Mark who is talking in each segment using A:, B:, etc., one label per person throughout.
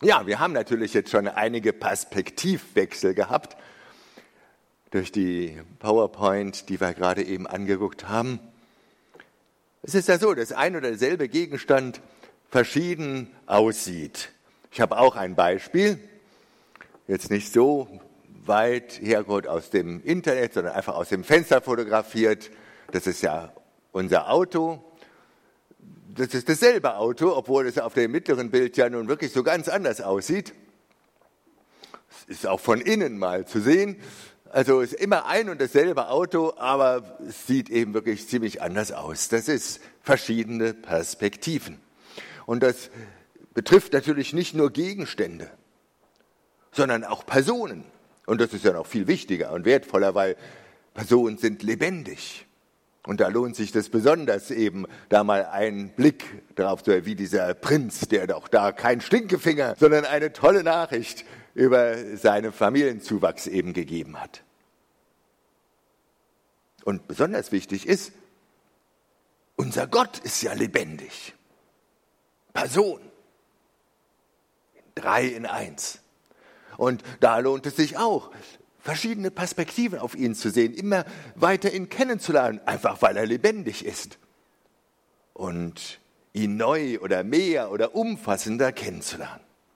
A: Ja, wir haben natürlich jetzt schon einige Perspektivwechsel gehabt durch die PowerPoint, die wir gerade eben angeguckt haben. Es ist ja so, dass ein oder derselbe Gegenstand verschieden aussieht. Ich habe auch ein Beispiel, jetzt nicht so weit hergeholt aus dem Internet, sondern einfach aus dem Fenster fotografiert. Das ist ja unser Auto. Das ist dasselbe Auto, obwohl es auf dem mittleren Bild ja nun wirklich so ganz anders aussieht. Es ist auch von innen mal zu sehen. Also es ist immer ein und dasselbe Auto, aber es sieht eben wirklich ziemlich anders aus. Das ist verschiedene Perspektiven. Und das betrifft natürlich nicht nur Gegenstände, sondern auch Personen. Und das ist ja noch viel wichtiger und wertvoller, weil Personen sind lebendig. Und da lohnt sich das besonders eben, da mal einen Blick darauf zu haben, wie dieser Prinz, der doch da kein Stinkefinger, sondern eine tolle Nachricht über seinen Familienzuwachs eben gegeben hat. Und besonders wichtig ist, unser Gott ist ja lebendig. Person. 3 in 1. Und da lohnt es sich auch, verschiedene Perspektiven auf ihn zu sehen, immer weiter ihn kennenzulernen, einfach weil er lebendig ist. Und ihn neu oder mehr oder umfassender kennenzulernen.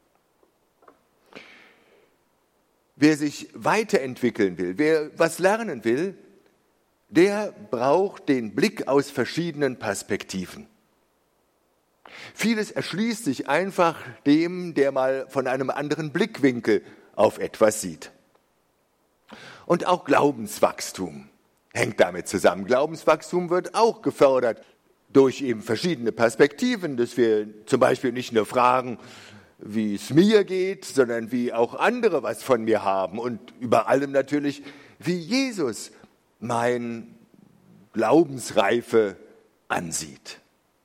A: Wer sich weiterentwickeln will, wer was lernen will, der braucht den Blick aus verschiedenen Perspektiven. Vieles erschließt sich einfach dem, der mal von einem anderen Blickwinkel auf etwas sieht. Und auch Glaubenswachstum hängt damit zusammen. Glaubenswachstum wird auch gefördert durch eben verschiedene Perspektiven, dass wir zum Beispiel nicht nur fragen, wie es mir geht, sondern wie auch andere was von mir haben und über allem natürlich, wie Jesus meine Glaubensreife ansieht.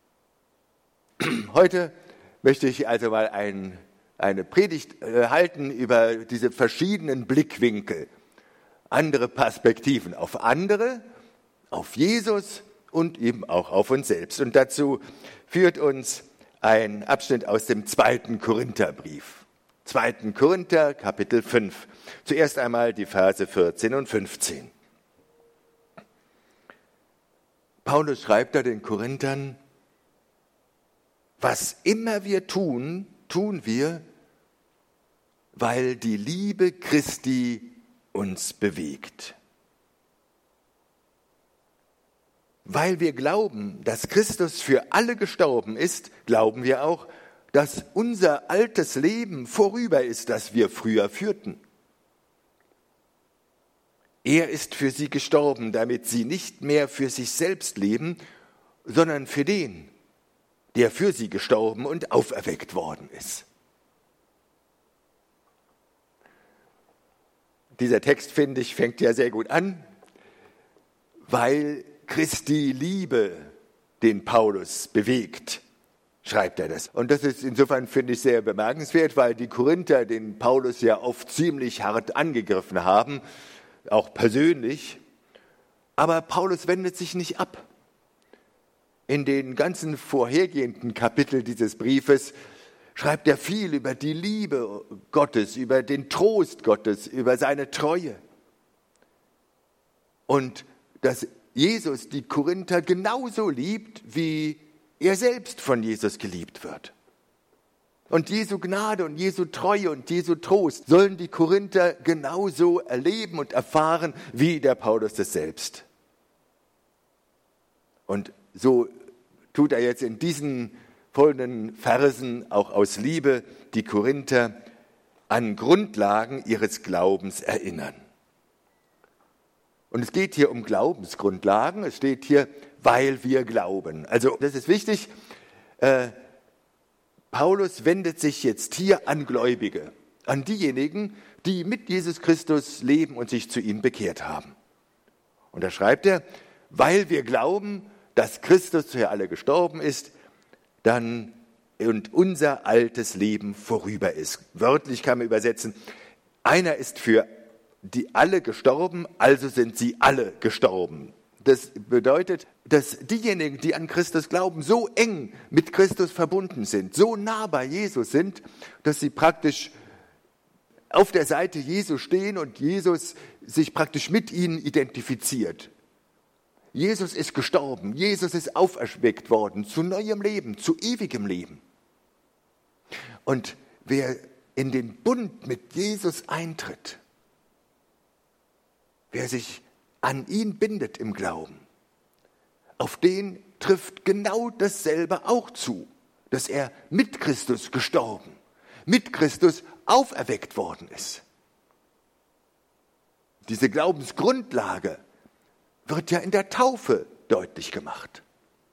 A: Heute möchte ich also mal eine Predigt halten über diese verschiedenen Blickwinkel, andere Perspektiven auf andere, auf Jesus und eben auch auf uns selbst. Und dazu führt uns ein Abschnitt aus dem 2. Korintherbrief. 2. Korinther, Kapitel 5. Zuerst einmal die Verse 14 und 15. Paulus schreibt da den Korinthern: Was immer wir tun, tun wir, weil die Liebe Christi uns bewegt. Weil wir glauben, dass Christus für alle gestorben ist, glauben wir auch, dass unser altes Leben vorüber ist, das wir früher führten. Er ist für sie gestorben, damit sie nicht mehr für sich selbst leben, sondern für den, der für sie gestorben und auferweckt worden ist. Dieser Text, finde ich, fängt ja sehr gut an, weil Christi Liebe den Paulus bewegt, schreibt er das. Und das ist insofern, finde ich, sehr bemerkenswert, weil die Korinther den Paulus ja oft ziemlich hart angegriffen haben, auch persönlich. Aber Paulus wendet sich nicht ab. In den ganzen vorhergehenden Kapiteln dieses Briefes schreibt er viel über die Liebe Gottes, über den Trost Gottes, über seine Treue. Und dass Jesus die Korinther genauso liebt, wie er selbst von Jesus geliebt wird. Und Jesu Gnade und Jesu Treue und Jesu Trost sollen die Korinther genauso erleben und erfahren, wie der Paulus das selbst. Und so tut er jetzt in diesen folgenden Versen auch aus Liebe die Korinther an Grundlagen ihres Glaubens erinnern. Und es geht hier um Glaubensgrundlagen, es steht hier, weil wir glauben. Also das ist wichtig, Paulus wendet sich jetzt hier an Gläubige, an diejenigen, die mit Jesus Christus leben und sich zu ihm bekehrt haben. Und da schreibt er, weil wir glauben, dass Christus für alle gestorben ist, dann und unser altes Leben vorüber ist. Wörtlich kann man übersetzen, einer ist für die alle gestorben, also sind sie alle gestorben. Das bedeutet, dass diejenigen, die an Christus glauben, so eng mit Christus verbunden sind, so nah bei Jesus sind, dass sie praktisch auf der Seite Jesu stehen und Jesus sich praktisch mit ihnen identifiziert. Jesus ist gestorben, Jesus ist auferweckt worden zu neuem Leben, zu ewigem Leben. Und wer in den Bund mit Jesus eintritt, wer sich an ihn bindet im Glauben, auf den trifft genau dasselbe auch zu, dass er mit Christus gestorben, mit Christus auferweckt worden ist. Diese Glaubensgrundlage wird ja in der Taufe deutlich gemacht.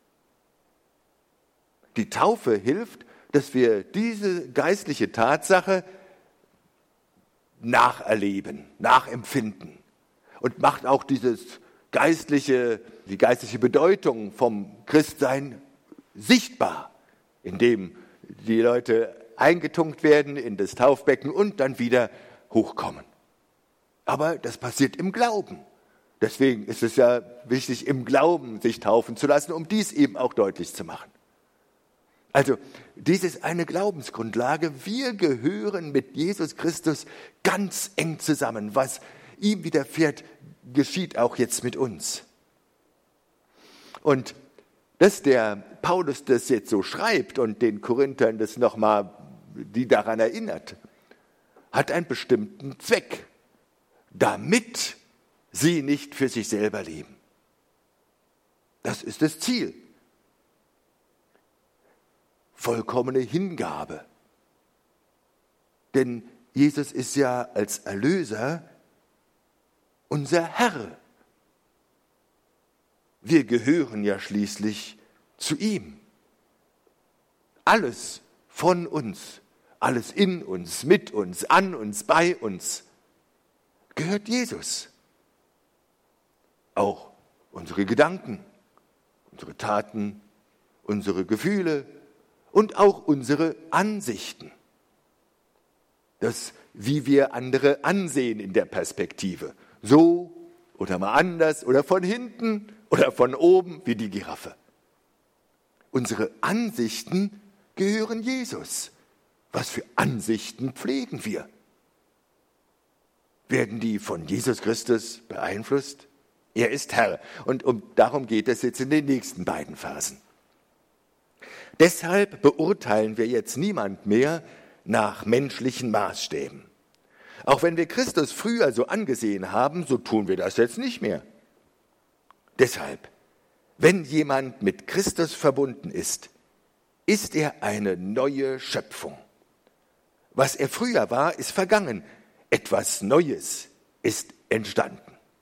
A: Die Taufe hilft, dass wir diese geistliche Tatsache nacherleben, nachempfinden und macht auch die geistliche Bedeutung vom Christsein sichtbar, indem die Leute eingetunkt werden in das Taufbecken und dann wieder hochkommen. Aber das passiert im Glauben. Deswegen ist es ja wichtig, im Glauben sich taufen zu lassen, um dies eben auch deutlich zu machen. Also, dies ist eine Glaubensgrundlage. Wir gehören mit Jesus Christus ganz eng zusammen. Was ihm widerfährt, geschieht auch jetzt mit uns. Und dass der Paulus das jetzt so schreibt und den Korinthern das nochmal, die daran erinnert, hat einen bestimmten Zweck, damit sie nicht für sich selber leben. Das ist das Ziel. Vollkommene Hingabe. Denn Jesus ist ja als Erlöser unser Herr. Wir gehören ja schließlich zu ihm. Alles von uns, alles in uns, mit uns, an uns, bei uns, gehört Jesus. Auch unsere Gedanken, unsere Taten, unsere Gefühle und auch unsere Ansichten. Das, wie wir andere ansehen in der Perspektive. So oder mal anders oder von hinten oder von oben wie die Giraffe. Unsere Ansichten gehören Jesus. Was für Ansichten pflegen wir? Werden die von Jesus Christus beeinflusst? Er ist Herr. Und darum geht es jetzt in den nächsten beiden Versen. Deshalb beurteilen wir jetzt niemand mehr nach menschlichen Maßstäben. Auch wenn wir Christus früher so angesehen haben, so tun wir das jetzt nicht mehr. Deshalb, wenn jemand mit Christus verbunden ist, ist er eine neue Schöpfung. Was er früher war, ist vergangen. Etwas Neues ist entstanden.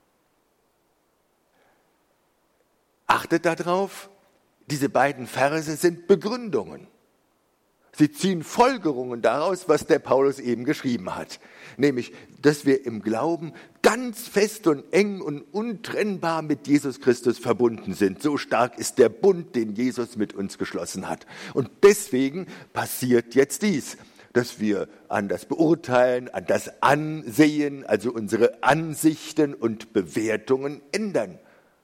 A: Achtet darauf, diese beiden Verse sind Begründungen. Sie ziehen Folgerungen daraus, was der Paulus eben geschrieben hat. Nämlich, dass wir im Glauben ganz fest und eng und untrennbar mit Jesus Christus verbunden sind. So stark ist der Bund, den Jesus mit uns geschlossen hat. Und deswegen passiert jetzt dies, dass wir an das Beurteilen, an das Ansehen, also unsere Ansichten und Bewertungen ändern.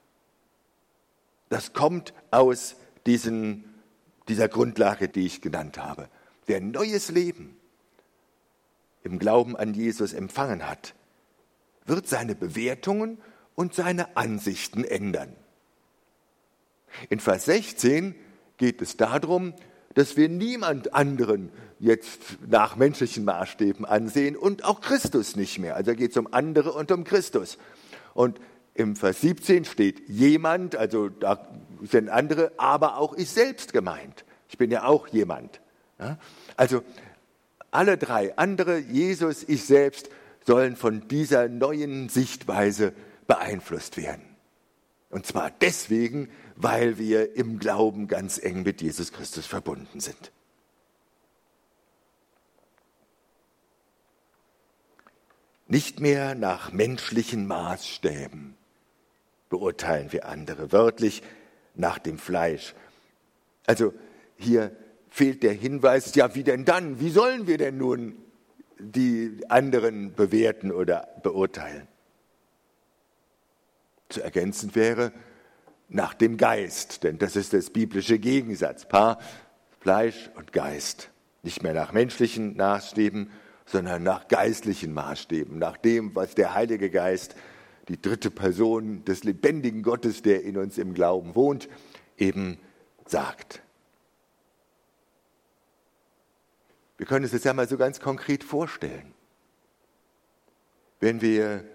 A: Das kommt aus dieser Grundlage, die ich genannt habe. Wer ein neues Leben im Glauben an Jesus empfangen hat, wird seine Bewertungen und seine Ansichten ändern. In Vers 16 geht es darum, dass wir niemand anderen jetzt nach menschlichen Maßstäben ansehen und auch Christus nicht mehr. Also geht es um andere und um Christus. Und im Vers 17 steht jemand, also da sind andere, aber auch ich selbst gemeint. Ich bin ja auch jemand. Ja? Also alle drei, andere, Jesus, ich selbst, sollen von dieser neuen Sichtweise beeinflusst werden. Und zwar deswegen, weil wir im Glauben ganz eng mit Jesus Christus verbunden sind. Nicht mehr nach menschlichen Maßstäben beurteilen wir andere, wörtlich nach dem Fleisch. Also hier fehlt der Hinweis, ja wie denn dann? Wie sollen wir denn nun die anderen bewerten oder beurteilen? Zu ergänzend wäre, nach dem Geist, denn das ist das biblische Gegensatz, Paar, Fleisch und Geist. Nicht mehr nach menschlichen Maßstäben, sondern nach geistlichen Maßstäben, nach dem, was der Heilige Geist, die dritte Person des lebendigen Gottes, der in uns im Glauben wohnt, eben sagt. Wir können uns das ja mal so ganz konkret vorstellen. Wenn wir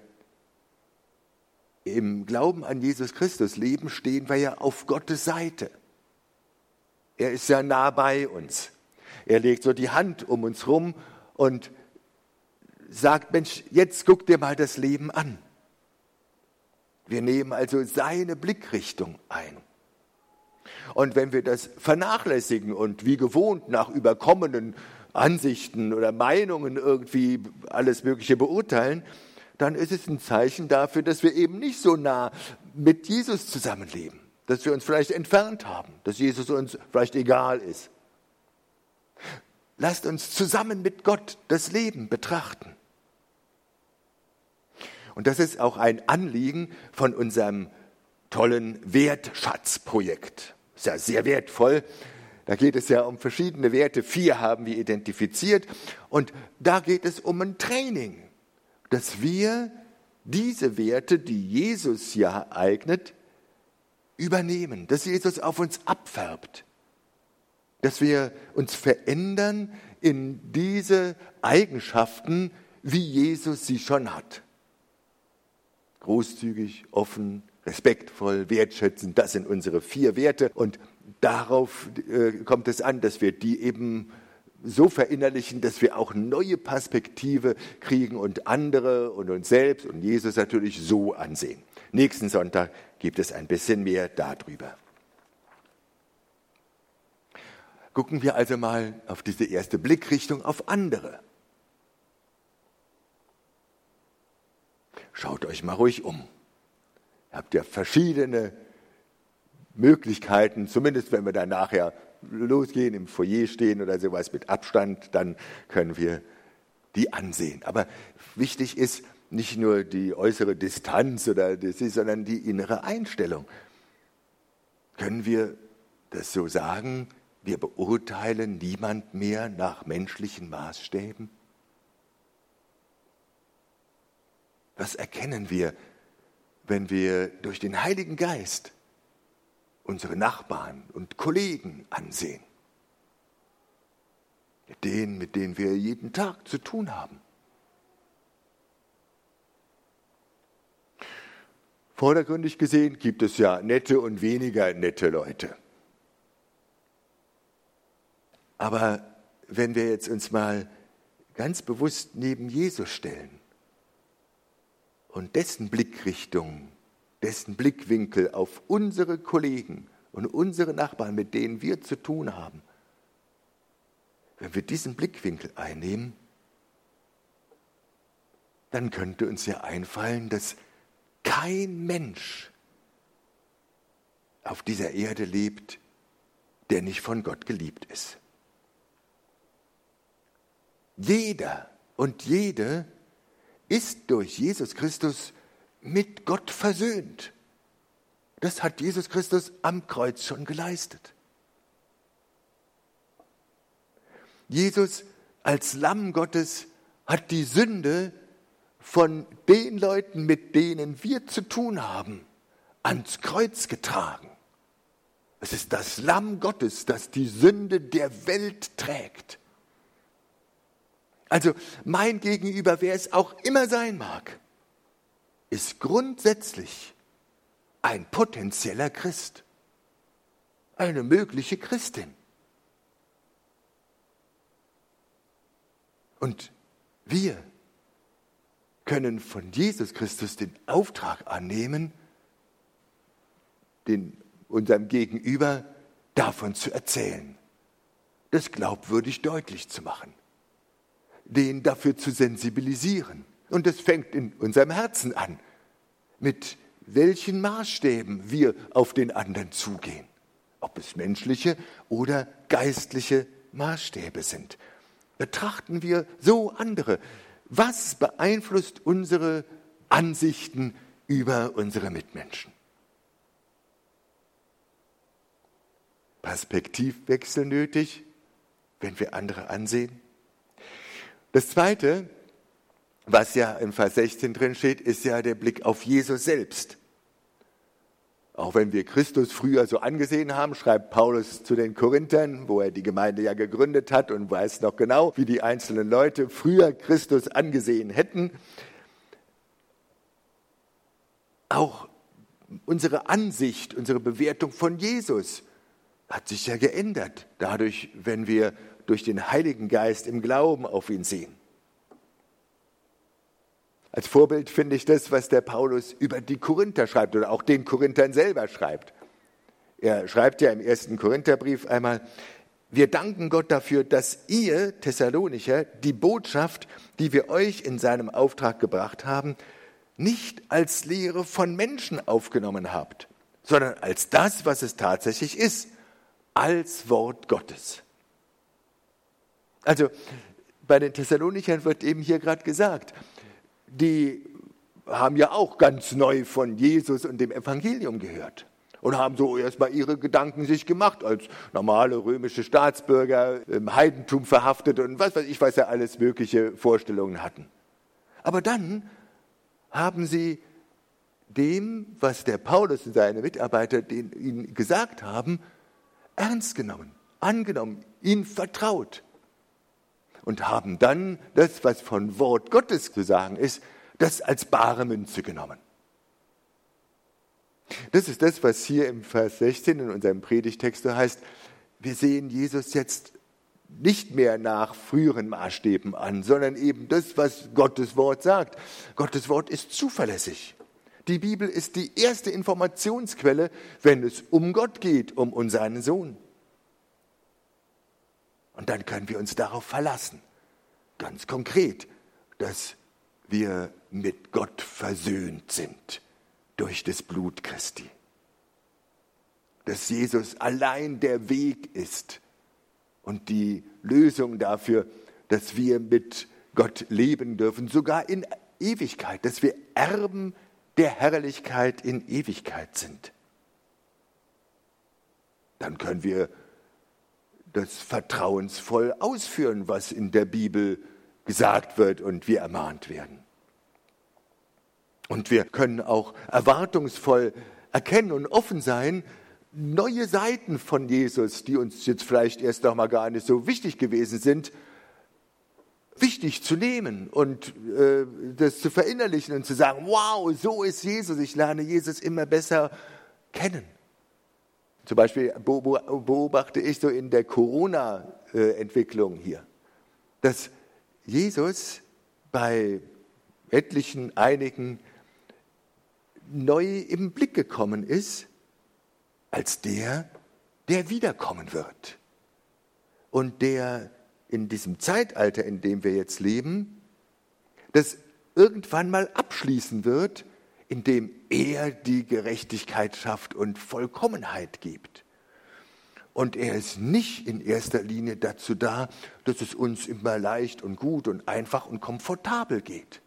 A: im Glauben an Jesus Christus leben, stehen wir ja auf Gottes Seite. Er ist ja nah bei uns. Er legt so die Hand um uns rum und sagt, Mensch, jetzt guck dir mal das Leben an. Wir nehmen also seine Blickrichtung ein. Und wenn wir das vernachlässigen und wie gewohnt nach überkommenen Ansichten oder Meinungen irgendwie alles Mögliche beurteilen, dann ist es ein Zeichen dafür, dass wir eben nicht so nah mit Jesus zusammenleben, dass wir uns vielleicht entfernt haben, dass Jesus uns vielleicht egal ist. Lasst uns zusammen mit Gott das Leben betrachten. Und das ist auch ein Anliegen von unserem tollen Wertschatzprojekt. Ist ja sehr wertvoll. Da geht es ja um verschiedene Werte. 4 haben wir identifiziert. Und da geht es um ein Training, dass wir diese Werte, die Jesus ja eignet, übernehmen, dass Jesus auf uns abfärbt, dass wir uns verändern in diese Eigenschaften, wie Jesus sie schon hat. Großzügig, offen, respektvoll, wertschätzend, das sind unsere 4 Werte. Und darauf kommt es an, dass wir die eben so verinnerlichen, dass wir auch neue Perspektive kriegen und andere und uns selbst und Jesus natürlich so ansehen. Nächsten Sonntag gibt es ein bisschen mehr darüber. Gucken wir also mal auf diese erste Blickrichtung auf andere. Schaut euch mal ruhig um. Ihr habt ja verschiedene Möglichkeiten, zumindest wenn wir dann nachher losgehen, im Foyer stehen oder sowas mit Abstand, dann können wir die ansehen. Aber wichtig ist nicht nur die äußere Distanz oder sondern die innere Einstellung. Können wir das so sagen? Wir beurteilen niemand mehr nach menschlichen Maßstäben? Was erkennen wir, wenn wir durch den Heiligen Geist unsere Nachbarn und Kollegen ansehen? Mit denen wir jeden Tag zu tun haben. Vordergründig gesehen gibt es ja nette und weniger nette Leute. Aber wenn wir jetzt uns mal ganz bewusst neben Jesus stellen und dessen Blickrichtung, dessen Blickwinkel auf unsere Kollegen und unsere Nachbarn, mit denen wir zu tun haben, wenn wir diesen Blickwinkel einnehmen, dann könnte uns ja einfallen, dass kein Mensch auf dieser Erde lebt, der nicht von Gott geliebt ist. Jeder und jede ist durch Jesus Christus mit Gott versöhnt. Das hat Jesus Christus am Kreuz schon geleistet. Jesus als Lamm Gottes hat die Sünde von den Leuten, mit denen wir zu tun haben, ans Kreuz getragen. Es ist das Lamm Gottes, das die Sünde der Welt trägt. Also mein Gegenüber, wer es auch immer sein mag, ist grundsätzlich ein potenzieller Christ, eine mögliche Christin. Und wir können von Jesus Christus den Auftrag annehmen, unserem Gegenüber davon zu erzählen, das glaubwürdig deutlich zu machen, den dafür zu sensibilisieren. Und das fängt in unserem Herzen an, mit welchen Maßstäben wir auf den anderen zugehen, ob es menschliche oder geistliche Maßstäbe sind. Betrachten wir so andere. Was beeinflusst unsere Ansichten über unsere Mitmenschen? Perspektivwechsel nötig, wenn wir andere ansehen. Das Zweite, was ja im Vers 16 drin steht, ist ja der Blick auf Jesus selbst. Auch wenn wir Christus früher so angesehen haben, schreibt Paulus zu den Korinthern, wo er die Gemeinde ja gegründet hat und weiß noch genau, wie die einzelnen Leute früher Christus angesehen hätten. Auch unsere Ansicht, unsere Bewertung von Jesus hat sich ja geändert, dadurch, wenn wir durch den Heiligen Geist im Glauben auf ihn sehen. Als Vorbild finde ich das, was der Paulus über die Korinther schreibt oder auch den Korinthern selber schreibt. Er schreibt ja im 1. Korintherbrief einmal: Wir danken Gott dafür, dass ihr, Thessalonicher, die Botschaft, die wir euch in seinem Auftrag gebracht haben, nicht als Lehre von Menschen aufgenommen habt, sondern als das, was es tatsächlich ist, als Wort Gottes. Also bei den Thessalonichern wird eben hier gerade gesagt, die haben ja auch ganz neu von Jesus und dem Evangelium gehört und haben so erstmal ihre Gedanken sich gemacht als normale römische Staatsbürger, im Heidentum verhaftet und was weiß ich, was ja alles mögliche Vorstellungen hatten. Aber dann haben sie dem, was der Paulus und seine Mitarbeiter ihnen gesagt haben, ernst genommen, angenommen, ihnen vertraut. Und haben dann das, was von Wort Gottes zu sagen ist, das als bare Münze genommen. Das ist das, was hier im Vers 16 in unserem Predigtext so heißt, wir sehen Jesus jetzt nicht mehr nach früheren Maßstäben an, sondern eben das, was Gottes Wort sagt. Gottes Wort ist zuverlässig. Die Bibel ist die erste Informationsquelle, wenn es um Gott geht, um seinen Sohn. Und dann können wir uns darauf verlassen, ganz konkret, dass wir mit Gott versöhnt sind durch das Blut Christi. Dass Jesus allein der Weg ist und die Lösung dafür, dass wir mit Gott leben dürfen, sogar in Ewigkeit, dass wir Erben der Herrlichkeit in Ewigkeit sind. Dann können wir das vertrauensvoll ausführen, was in der Bibel gesagt wird und wir ermahnt werden. Und wir können auch erwartungsvoll erkennen und offen sein, neue Seiten von Jesus, die uns jetzt vielleicht erst noch mal gar nicht so wichtig gewesen sind, wichtig zu nehmen und das zu verinnerlichen und zu sagen, wow, so ist Jesus, ich lerne Jesus immer besser kennen. Zum Beispiel beobachte ich so in der Corona-Entwicklung hier, dass Jesus bei einigen neu im Blick gekommen ist, als der wiederkommen wird. Und der in diesem Zeitalter, in dem wir jetzt leben, das irgendwann mal abschließen wird, indem er die Gerechtigkeit schafft und Vollkommenheit gibt. Und er ist nicht in erster Linie dazu da, dass es uns immer leicht und gut und einfach und komfortabel geht.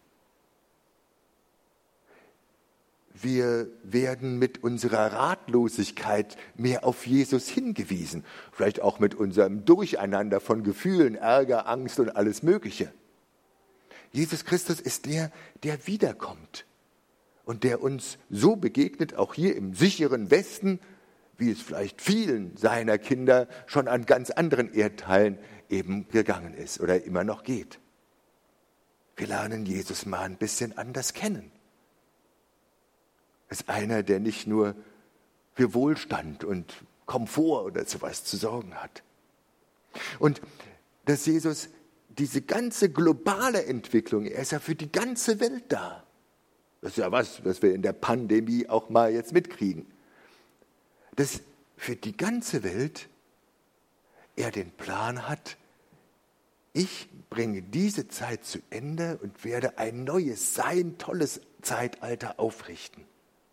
A: Wir werden mit unserer Ratlosigkeit mehr auf Jesus hingewiesen, vielleicht auch mit unserem Durcheinander von Gefühlen, Ärger, Angst und alles Mögliche. Jesus Christus ist der wiederkommt. Und der uns so begegnet, auch hier im sicheren Westen, wie es vielleicht vielen seiner Kinder schon an ganz anderen Erdteilen eben gegangen ist oder immer noch geht. Wir lernen Jesus mal ein bisschen anders kennen. Er ist einer, der nicht nur für Wohlstand und Komfort oder sowas zu sorgen hat. Und dass Jesus diese ganze globale Entwicklung, er ist ja für die ganze Welt da. Das ist ja was wir in der Pandemie auch mal jetzt mitkriegen. Dass für die ganze Welt er den Plan hat, ich bringe diese Zeit zu Ende und werde ein neues, sein tolles Zeitalter aufrichten.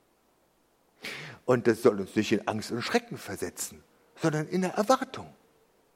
A: Und das soll uns nicht in Angst und Schrecken versetzen, sondern in der Erwartung.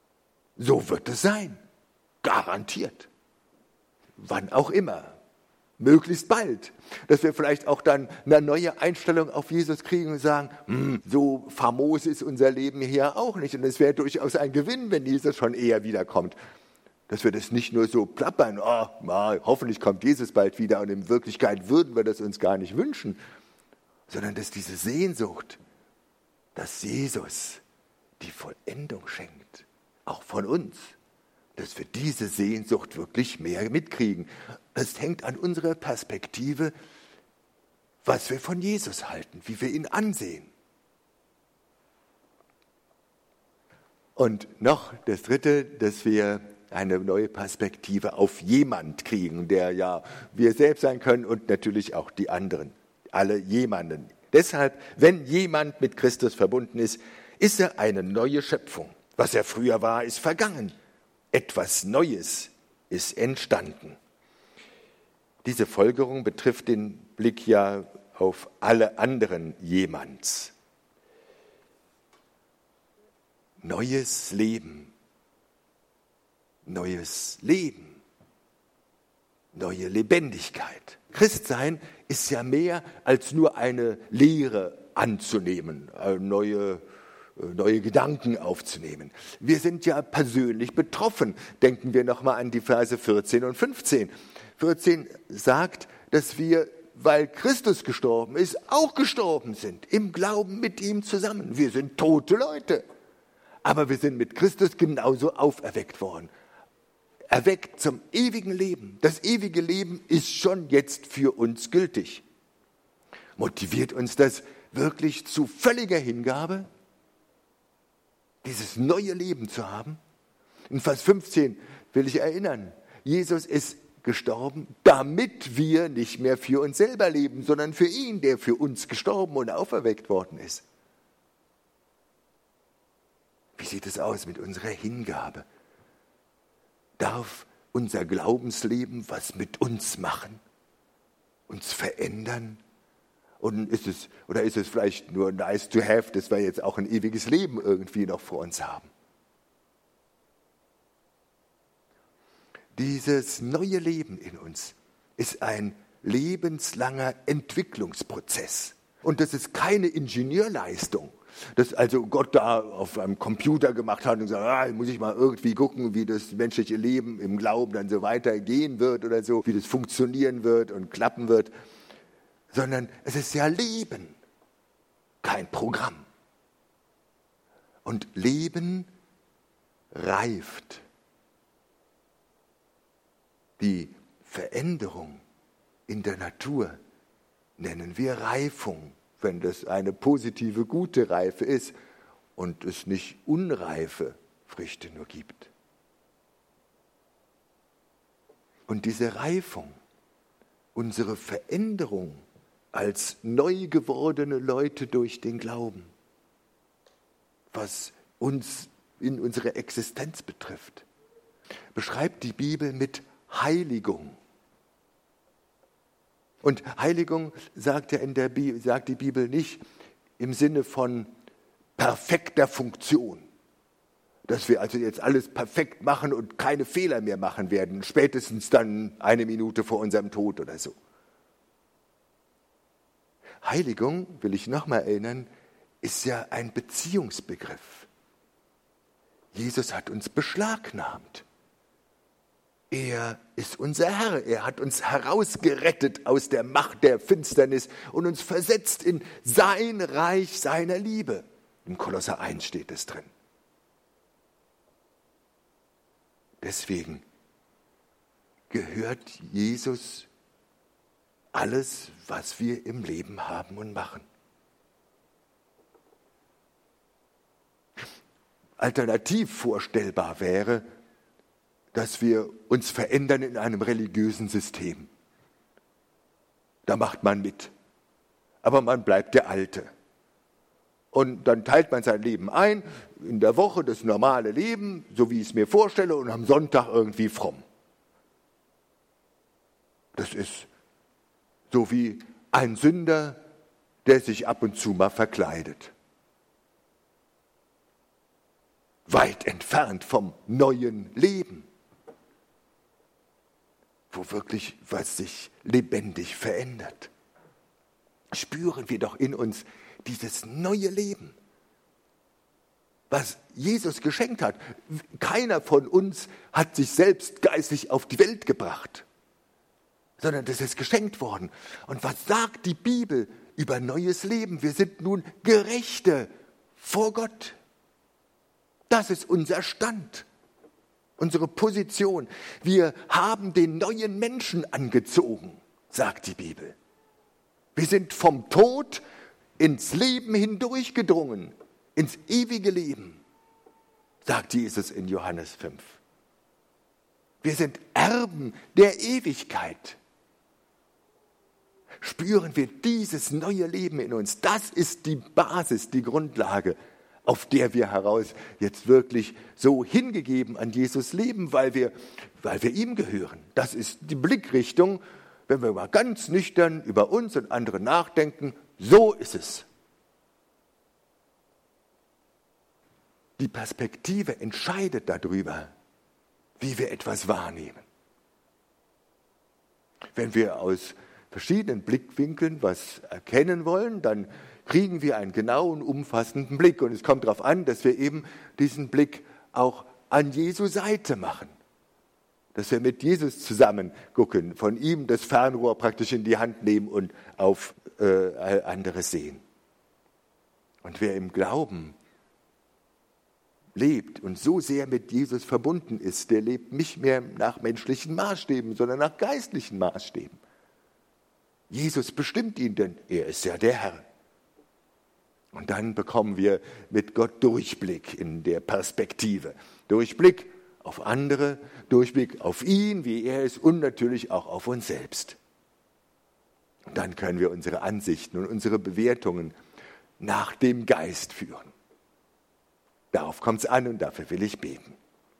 A: So wird es sein, garantiert. Wann auch immer. Möglichst bald. Dass wir vielleicht auch dann eine neue Einstellung auf Jesus kriegen und sagen, so famos ist unser Leben hier auch nicht. Und es wäre durchaus ein Gewinn, wenn Jesus schon eher wiederkommt. Dass wir das nicht nur so plappern, hoffentlich kommt Jesus bald wieder und in Wirklichkeit würden wir das uns gar nicht wünschen, sondern dass diese Sehnsucht, dass Jesus die Vollendung schenkt, auch von uns, dass wir diese Sehnsucht wirklich mehr mitkriegen. Es hängt an unserer Perspektive, was wir von Jesus halten, wie wir ihn ansehen. Und noch das Dritte, dass wir eine neue Perspektive auf jemand kriegen, der ja wir selbst sein können und natürlich auch die anderen, alle jemanden. Deshalb, wenn jemand mit Christus verbunden ist, ist er eine neue Schöpfung. Was er früher war, ist vergangen. Etwas Neues ist entstanden. Diese Folgerung betrifft den Blick ja auf alle anderen Jemands. Neues Leben. Neues Leben, neue Lebendigkeit. Christsein ist ja mehr als nur eine Lehre anzunehmen, neue Gedanken aufzunehmen. Wir sind ja persönlich betroffen. Denken wir nochmal an die Verse 14 und 15. 14 sagt, dass wir, weil Christus gestorben ist, auch gestorben sind, im Glauben mit ihm zusammen. Wir sind tote Leute, aber wir sind mit Christus genauso auferweckt worden. Erweckt zum ewigen Leben. Das ewige Leben ist schon jetzt für uns gültig. Motiviert uns das wirklich zu völliger Hingabe, dieses neue Leben zu haben? In Vers 15 will ich erinnern, Jesus ist gestorben, damit wir nicht mehr für uns selber leben, sondern für ihn, der für uns gestorben und auferweckt worden ist. Wie sieht es aus mit unserer Hingabe? Darf unser Glaubensleben was mit uns machen, uns verändern? Und ist es vielleicht nur nice to have, dass wir jetzt auch ein ewiges Leben irgendwie noch vor uns haben? Dieses neue Leben in uns ist ein lebenslanger Entwicklungsprozess. Und das ist keine Ingenieurleistung, dass also Gott da auf einem Computer gemacht hat und gesagt, muss ich mal irgendwie gucken, wie das menschliche Leben im Glauben dann so weitergehen wird oder so, wie das funktionieren wird und klappen wird, sondern es ist ja Leben, kein Programm. Und Leben reift. Die Veränderung in der Natur nennen wir Reifung, wenn das eine positive, gute Reife ist und es nicht unreife Früchte nur gibt. Und diese Reifung, unsere Veränderung als neu gewordene Leute durch den Glauben, was uns in unserer Existenz betrifft, beschreibt die Bibel mit Heiligung. Und Heiligung sagt die Bibel nicht im Sinne von perfekter Funktion, dass wir also jetzt alles perfekt machen und keine Fehler mehr machen werden, spätestens dann 1 Minute vor unserem Tod oder so. Heiligung, will ich nochmal erinnern, ist ja ein Beziehungsbegriff. Jesus hat uns beschlagnahmt. Er ist unser Herr. Er hat uns herausgerettet aus der Macht der Finsternis und uns versetzt in sein Reich seiner Liebe. Im Kolosser 1 steht es drin. Deswegen gehört Jesus alles, was wir im Leben haben und machen. Alternativ vorstellbar wäre, dass wir uns verändern in einem religiösen System. Da macht man mit, aber man bleibt der Alte. Und dann teilt man sein Leben ein, in der Woche das normale Leben, so wie ich es mir vorstelle, und am Sonntag irgendwie fromm. Das ist so wie ein Sünder, der sich ab und zu mal verkleidet. Weit entfernt vom neuen Leben, wo wo wirklich was sich lebendig verändert. Spüren wir doch in uns dieses neue Leben, was Jesus geschenkt hat. Keiner von uns hat sich selbst geistig auf die Welt gebracht, sondern das ist geschenkt worden. Und was sagt die Bibel über neues Leben? Wir sind nun Gerechte vor Gott. Das ist unser Stand, unsere Position. Wir haben den neuen Menschen angezogen, sagt die Bibel. Wir sind vom Tod ins Leben hindurchgedrungen, ins ewige Leben, sagt Jesus in Johannes 5. Wir sind Erben der Ewigkeit. Spüren wir dieses neue Leben in uns? Das ist die Basis, die Grundlage, auf der wir heraus jetzt wirklich so hingegeben an Jesus leben, weil wir ihm gehören. Das ist die Blickrichtung, wenn wir mal ganz nüchtern über uns und andere nachdenken. So ist es. Die Perspektive entscheidet darüber, wie wir etwas wahrnehmen. Wenn wir aus verschiedenen Blickwinkeln was erkennen wollen, dann kriegen wir einen genauen, umfassenden Blick. Und es kommt darauf an, dass wir eben diesen Blick auch an Jesu Seite machen. Dass wir mit Jesus zusammen gucken, von ihm das Fernrohr praktisch in die Hand nehmen und auf andere sehen. Und wer im Glauben lebt und so sehr mit Jesus verbunden ist, der lebt nicht mehr nach menschlichen Maßstäben, sondern nach geistlichen Maßstäben. Jesus bestimmt ihn, denn er ist ja der Herr. Und dann bekommen wir mit Gott Durchblick in der Perspektive. Durchblick auf andere, Durchblick auf ihn, wie er ist, und natürlich auch auf uns selbst. Und dann können wir unsere Ansichten und unsere Bewertungen nach dem Geist führen. Darauf kommt es an und dafür will ich beten.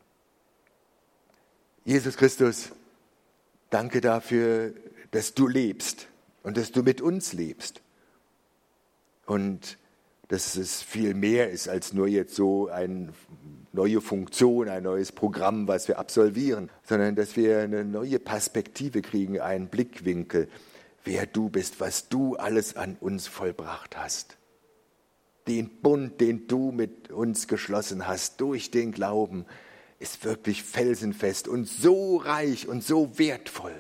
A: Jesus Christus, danke dafür, dass du lebst und dass du mit uns lebst. Und dass es viel mehr ist als nur jetzt so eine neue Funktion, ein neues Programm, was wir absolvieren, sondern dass wir eine neue Perspektive kriegen, einen Blickwinkel, wer du bist, was du alles an uns vollbracht hast. Den Bund, den du mit uns geschlossen hast durch den Glauben, ist wirklich felsenfest und so reich und so wertvoll.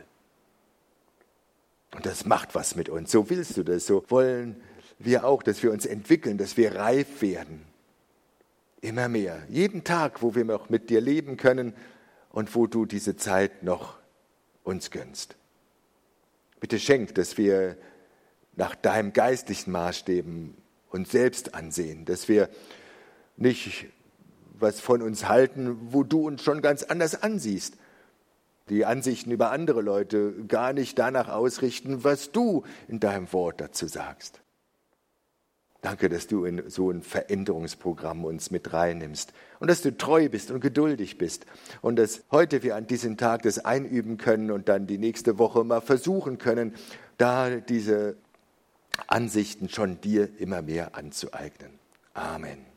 A: Und das macht was mit uns. So willst du das, so wollen wir auch, dass wir uns entwickeln, dass wir reif werden. Immer mehr. Jeden Tag, wo wir noch mit dir leben können und wo du diese Zeit noch uns gönnst. Bitte schenk, dass wir nach deinem geistlichen Maßstäben uns selbst ansehen, dass wir nicht was von uns halten, wo du uns schon ganz anders ansiehst. Die Ansichten über andere Leute gar nicht danach ausrichten, was du in deinem Wort dazu sagst. Danke, dass du in so ein Veränderungsprogramm uns mit reinnimmst und dass du treu bist und geduldig bist und dass heute wir an diesem Tag das einüben können und dann die nächste Woche mal versuchen können, da diese Ansichten schon dir immer mehr anzueignen. Amen.